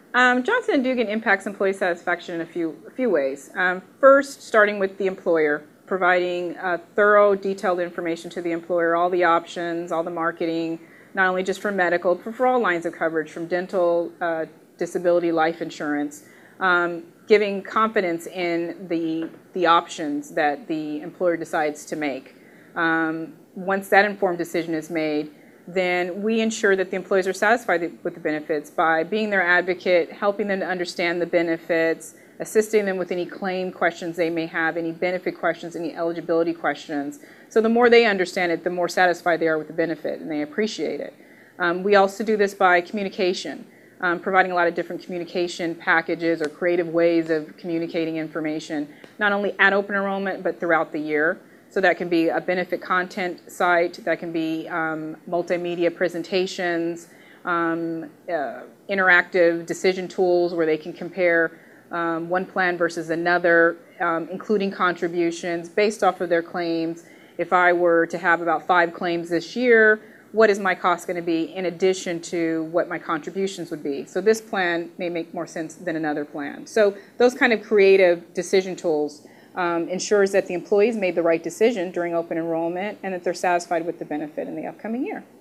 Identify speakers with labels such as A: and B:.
A: Johnson & Dugan impacts employee satisfaction in a few ways. First, starting with the employer, providing thorough, detailed information to the employer, all the options, all the marketing, not only just for medical, but for all lines of coverage, from dental, disability, life insurance, giving confidence in the options that the employer decides to make. Once that informed decision is made, then we ensure that the employees are satisfied with the benefits by being their advocate, helping them to understand the benefits, assisting them with any claim questions they may have, any benefit questions, any eligibility questions. So the more they understand it, the more satisfied they are with the benefit, and they appreciate it. We also do this by communication, providing a lot of different communication packages or creative ways of communicating information, not only at open enrollment, but throughout the year. So that can be a benefit content site, that can be multimedia presentations, interactive decision tools where they can compare one plan versus another, including contributions based off of their claims. If I were to have about 5 claims this year, what is my cost going to be in addition to what my contributions would be? So this plan may make more sense than another plan. So those kind of creative decision tools ensures that the employees made the right decision during open enrollment and that they're satisfied with the benefit in the upcoming year.